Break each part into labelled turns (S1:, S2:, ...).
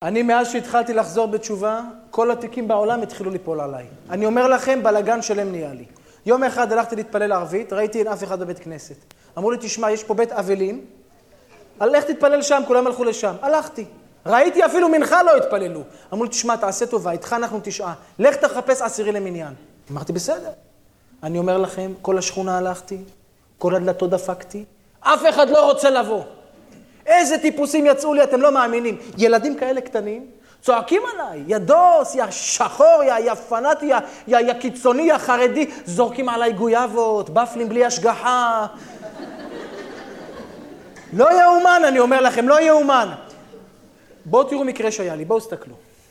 S1: אני מאז שהתחלתי לחזור בתשובה, כל התיקים בעולם התחילו ליפול עליי. אני אומר לכם, בלגן שלם נהיה לי. יום אחד הלכתי להתפלל ערבית, ראיתי אין אף אחד בבית כנסת. אמרו לי, תשמע, יש פה בית אבלים, הלך תתפלל שם, כולם הלכו לשם. הלכתי. ראיתי אפילו מנחה לא התפללו. אמרו לי, תשמע, תעשה טובה, איתך אנחנו 9. לך תחפש 10 למניין. אמרתי, בסדר. אני אומר לכם, כל השכונה הלכתי, כל הדלתות דפקתי, אף אחד לא רוצה לבוא. איזה טיפוסים יצאו לי, אתם לא מאמינים. ילדים כאלה קטנים, צועקים עליי, יא דוס, יא שחור, יא פנאטי, יא קיצוני, יא חרדי, זורקים עליי גויאבות, בפלים בלי השגחה. לא יאומן, אני אומר לכם, לא יאומן. בואו תראו מקרה שהיה לי, בואו סתכלו.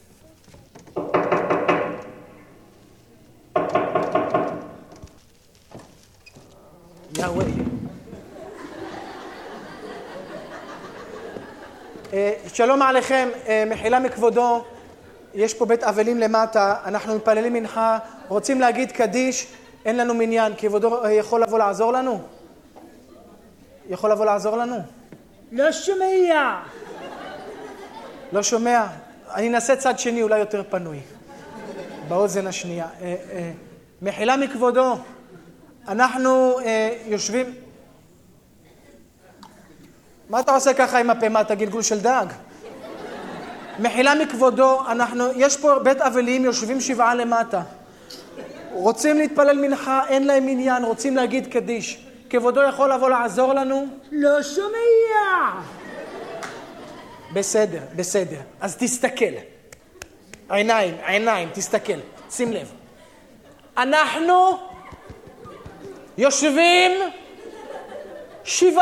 S1: יאווי. שלום עליכם, מחילה מכבודו, יש פה בית אבלים למטה, אנחנו מתפללים מנחה, רוצים להגיד קדיש, אין לנו מניין, כבודו יכול לבוא לעזור לנו? יכול לבוא לעזור לנו?
S2: לא שומע.
S1: לא שומע? אני אנסה צד שני, אולי יותר פנוי. באוזן השנייה. מחילה מכבודו, אנחנו יושבים... מה אתה עושה ככה עם הפה? מה, אתה גלגול של דג? מחילה מכבודו, יש פה בית אבלים, יושבים 7 למטה. רוצים להתפלל מנחה, אין להם עניין, רוצים להגיד קדיש. כבודו יכול לבוא לעזור לנו?
S2: לא שומע.
S1: בסדר, בסדר. אז תסתכל. עיניים, תסתכל. שים לב. אנחנו יושבים 7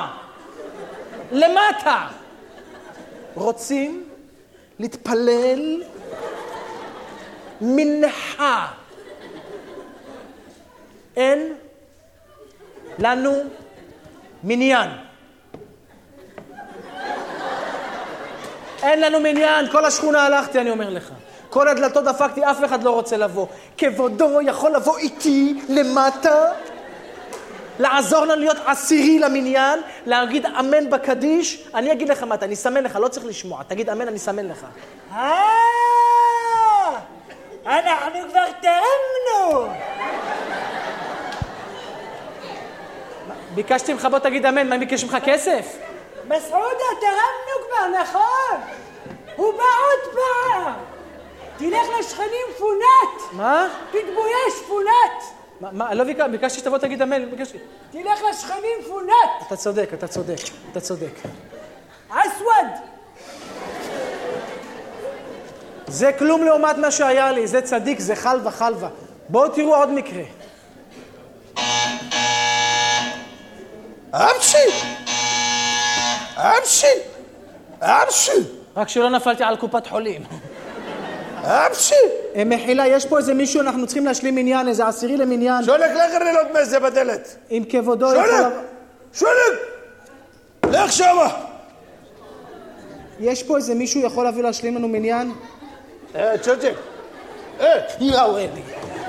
S1: למטה. רוצים להתפלל מנחה. אין לנו מניין. אין לנו מניין, כל השכונה הלכתי, אני אומר לך. כל הדלתות דפקתי, אף אחד לא רוצה לבוא. כבודו יכול לבוא איתי למטה, לעזור לנו להיות 10 למניין, להגיד אמן בקדיש. אני אגיד לך מתי, אני אסמן לך, לא צריך לשמוע. תגיד אמן, אני אסמן לך.
S2: אנחנו כבר תרמנו.
S1: ביקשתי ממך, בוא תגיד אמן, מה ביקש ממך כסף?
S2: מסעודה, תרמנו כבר, נכון? הוא בא עוד פעם. תלך לשכנים פונת.
S1: מה?
S2: תתבויש פונת.
S1: מה? לא ביקשתי שתבוא תגיד אמן, ביקשתי.
S2: תלך לשכנים פונת.
S1: אתה צודק.
S2: אסווד.
S1: זה כלום לעומת מה שהיה לי, זה צדיק, זה חלווה. בואו תראו עוד מקרה.
S3: אבשי.
S1: רק שלא נפלתי על קופת חולים. מחילה, יש פה איזה מישהו, אנחנו צריכים להשלים עניין, איזה 10 למניין.
S3: שולק, לך לראות מזה בדלת.
S1: עם כבודו...
S3: שולק! לך שמה!
S1: יש פה איזה מישהו יכול להביא להשלים לנו מניין?
S3: צ'וצ'ק.
S1: יאווי.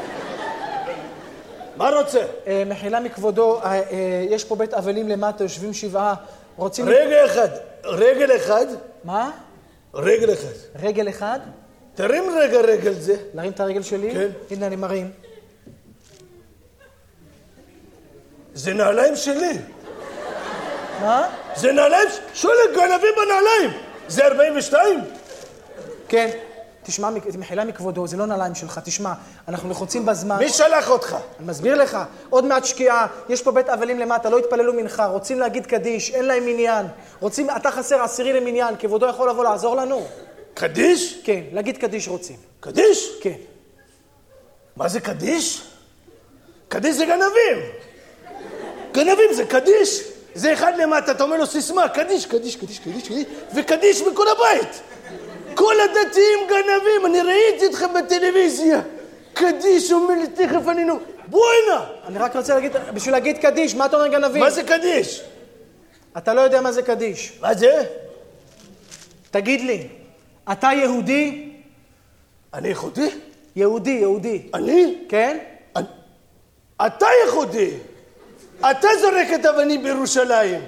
S3: מה רוצה?
S1: מחילה מכבודו, יש פה בית אבלים למטה, יושבים 7, רוצים...
S3: רגל אחד.
S1: מה?
S3: רגל אחד. תרים רגל זה.
S1: להרים את הרגל שלי?
S3: כן.
S1: הנה אני מרים.
S3: זה נעליים שלי.
S1: מה?
S3: זה נעליים? שולק, גנבים בנעליים. זה 42?
S1: כן. תשמע, מחילה מכבודו, זה לא נעליים שלך, תשמע, אנחנו לחוצים בזמן.
S3: מי שלח אותך?
S1: אני מסביר לך, עוד מעט שקיעה, יש פה בית אבלים למטה, לא התפללו מנחה, רוצים להגיד קדיש, אין להם עניין, אתה חסר 10 למניין, כבודו יכול לבוא לעזור לנו?
S3: קדיש?
S1: כן, להגיד קדיש רוצים.
S3: קדיש?
S1: כן.
S3: מה זה קדיש? קדיש זה גנבים זה קדיש. זה אחד למטה, אתה אומר לו סיסמה, קדיש, וקדיש מכל הבית. כל הדתיים גנבים, אני ראיתי אתכם בטלוויזיה. קדיש אומר לי, תכף אני נו. בוא הנה.
S1: אני רק רוצה להגיד, בשביל להגיד קדיש, מה אתה אומר גנבים?
S3: מה זה קדיש?
S1: אתה לא יודע מה זה קדיש.
S3: מה זה?
S1: תגיד לי, אתה יהודי?
S3: אני יהודי?
S1: יהודי.
S3: אני?
S1: כן?
S3: אתה יהודי. אתה זורק את אבנים בירושלים.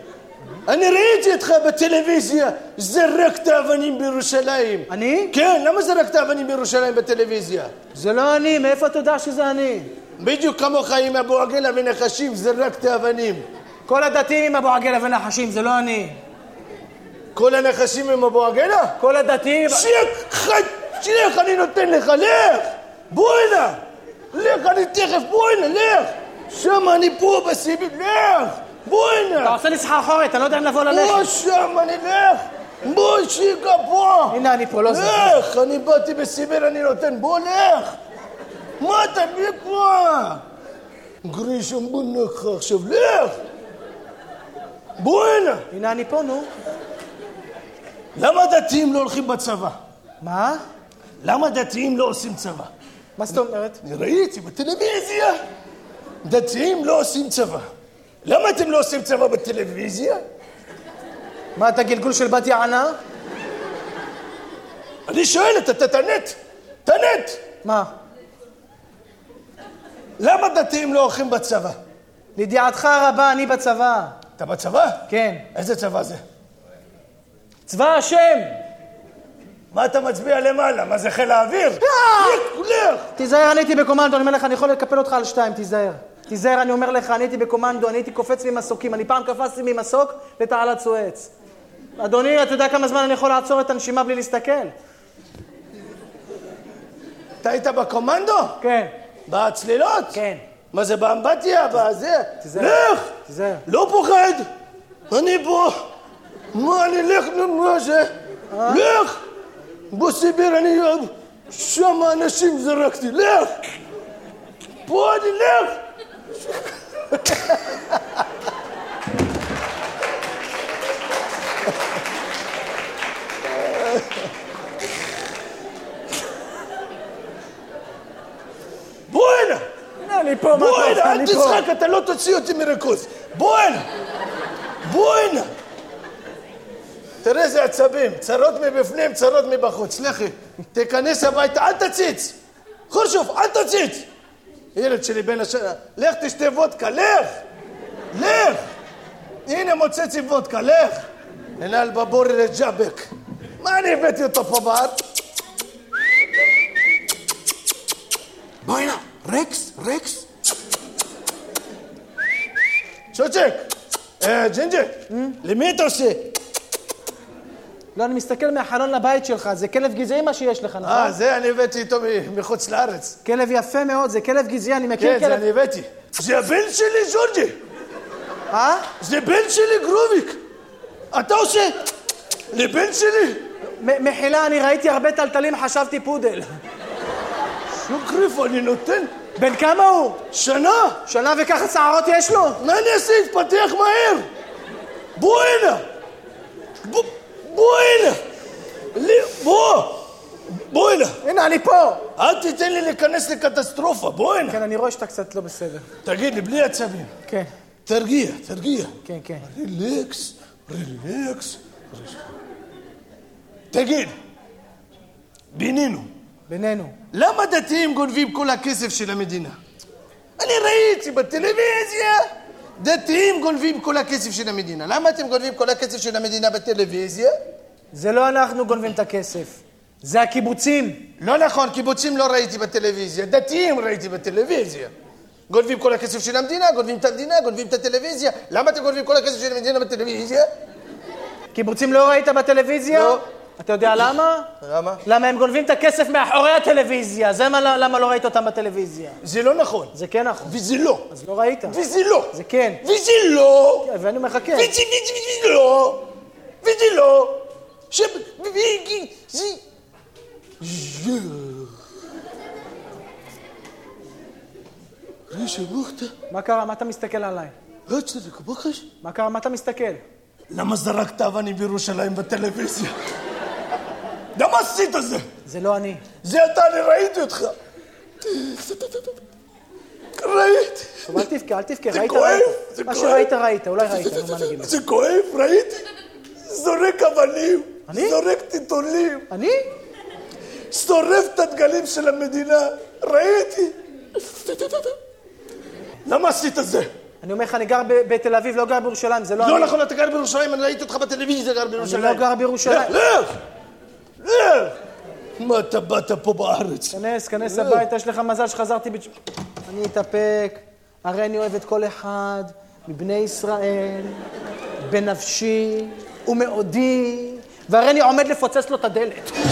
S3: אני ראיתי אותך בטלוויזיה, זרקת אבנים בירושלים.
S1: אני?
S3: כן, למה זרקת אבנים בירושלים בטלוויזיה?
S1: זה לא אני, מאיפה אתה יודע שזה אני?
S3: בדיוק כמוך עם אבו עגלה ונחשים, זרקת אבנים.
S1: כל הדתיים עם אבו עגלה ונחשים, זה לא אני.
S3: כל הנחשים עם אבו עגלה?
S1: כל הדתיים...
S3: שילך, אני נותן לך, לך! בוא הנה! לך, אני תכף, בוא הנה, לך! שם אני פה בסיביר, לך! בוא הנה!
S1: אתה עושה לי סחרחורת, אתה לא יודע אם לבוא ללכת.
S3: בוא שם, אני לך! בוא שיקה פה!
S1: הנה אני פה, לא זה.
S3: לך, אני באתי בסיביר, אני נותן, בוא לך! מה אתה פה? גרישם בוא נחה עכשיו, לך! בוא הנה!
S1: הנה אני פה, נו.
S3: למה דתיים לא הולכים בצבא?
S1: מה?
S3: למה דתיים לא עושים צבא?
S1: מה זאת אומרת?
S3: אני ראיתי בטלוויזיה. דתיים לא עושים צבא. למה אתם לא עושים צבא בטלוויזיה?
S1: מה, אתה גלגול של בת יענה?
S3: אני שואל, אתה תענת.
S1: מה?
S3: למה דתיים לא הולכים בצבא?
S1: לידיעתך הרבה, אני בצבא.
S3: אתה בצבא?
S1: כן.
S3: איזה צבא זה?
S1: צבא השם!
S3: מה אתה מצביע למעלה? מה זה חיל האוויר? לך!
S1: תיזהר, אני הייתי בקומנדו, אני אומר לך, אני יכול לקפל אותך על 2, תיזהר. תיזהר, אני אומר לך, אני הייתי בקומנדו, אני הייתי קופץ ממסוקים, אני פעם קפצתי ממסוק לתעלת סואץ. אדוני, אתה יודע כמה זמן אני יכול לעצור את הנשימה בלי להסתכל?
S3: אתה היית בקומנדו?
S1: כן.
S3: בצלילות?
S1: כן.
S3: מה זה, באמבטיה? בזה?
S1: תיזהר.
S3: לך!
S1: תיזהר.
S3: לא פוחד! אני פה! מה אני לך? מה זה? לך! בסיביר אני... שם אנשים זרקתי, לך! פה אני לך! בוא הנה!
S1: אני פה, מה
S3: בוא
S1: אתה
S3: הנה,
S1: עושה?
S3: אל
S1: אני פה.
S3: תשחק, אתה לא תוציא אותי מריכוז. בוא הנה! בוא הנה! תראה איזה עצבים, צרות מבפנים, צרות מבחוץ. לכי, תיכנס הביתה, אל תציץ! חורשוף, אל תציץ! ילד שלי בן השנה, לך תשתה וודקה, לך! לך! הנה מוצץ עם וודקה, לך! ננהל בבורי לג'אבק. מה אני הבאתי אותו פה בארץ? בוא הנה, רקס! שוצ'ק! ג'ינג'ר, למי אתה עושה?
S1: לא, אני מסתכל מהחלון לבית שלך, זה כלב גזעי מה שיש לך, נכון?
S3: זה אני הבאתי איתו מחוץ לארץ.
S1: כלב יפה מאוד, זה כלב גזעי, אני מכיר
S3: כן,
S1: כלב...
S3: זה אני הבאתי. זה הבן שלי, ז'ורג'י. זה בן שלי, גרוביק. אתה עושה? לבן שלי?
S1: מחילה, אני ראיתי הרבה טלטלים, חשבתי פודל.
S3: שוקריף, אני נותן.
S1: בן כמה הוא?
S3: שנה
S1: וככה שערות יש לו?
S3: מה אני אעשה? התפתח מהר. בוא הנה. בוא הנה. בוא הנה.
S1: הנה, אני פה.
S3: אל תיתן לי להיכנס לקטסטרופה. בוא הנה.
S1: כן, אני רואה שאתה קצת לא בסדר.
S3: תגיד לי, בלי עצבים.
S1: כן.
S3: תרגיע.
S1: כן.
S3: רילקס. תגיד, בינינו. למה דתיים גונבים כל הכסף של המדינה? אני ראיתי בטלוויזיה, דתיים גונבים כל הכסף של המדינה. למה אתם גונבים כל הכסף של המדינה בטלוויזיה?
S1: זה לא אנחנו גונבים את הכסף, זה הקיבוצים.
S3: לא נכון, קיבוצים לא ראיתי בטלוויזיה, דתיים ראיתי בטלוויזיה. גונבים כל הכסף של המדינה, גונבים את המדינה, גונבים את הטלוויזיה. למה אתם גונבים כל הכסף של המדינה בטלוויזיה?
S1: קיבוצים לא ראית בטלוויזיה?
S3: לא.
S1: אתה יודע למה?
S3: למה?
S1: למה הם גונבים את הכסף מאחורי הטלוויזיה, זה למה לא ראית אותם בטלוויזיה.
S3: זה לא נכון.
S1: זה כן נכון.
S3: וזה לא.
S1: אז לא ראית.
S3: וזה לא.
S1: זה כן.
S3: וזה לא.
S1: ואני מחכה.
S3: וזה לא. וזה לא.
S1: מה קרה? מה אתה מסתכל עליי? מה קרה? מה אתה מסתכל?
S3: למה זרקת אבנים בירושלים בטלוויזיה? למה עשית זה?
S1: זה לא אני.
S3: זה אתה, אני ראיתי אותך. ראיתי.
S1: טוב, אל תבכה,
S3: זה
S1: ראית,
S3: כואב,
S1: ראית.
S3: זה
S1: מה
S3: כואב.
S1: שראית, אולי ראית, נו מה נגיד לך.
S3: זה כואב, ראיתי. זורק אבנים.
S1: אני?
S3: זורק טיטולים.
S1: אני?
S3: שורף את הדגלים של המדינה. ראיתי. למה עשית זה?
S1: אני אומר לך, אני גר בתל אביב, לא גר בירושלים, זה לא...
S3: לא נכון, אתה גר בירושלים, אני ראיתי אותך בטלוויזיה, גר בירושלים.
S1: אני לא גר בירושלים.
S3: לך! מה אתה באת פה בארץ?
S1: כנס הביתה, יש לך מזל שחזרתי אני אתאפק, הרי אני אוהב את כל אחד מבני ישראל, בנפשי ומאודי, והרי אני עומד לפוצץ לו את הדלת.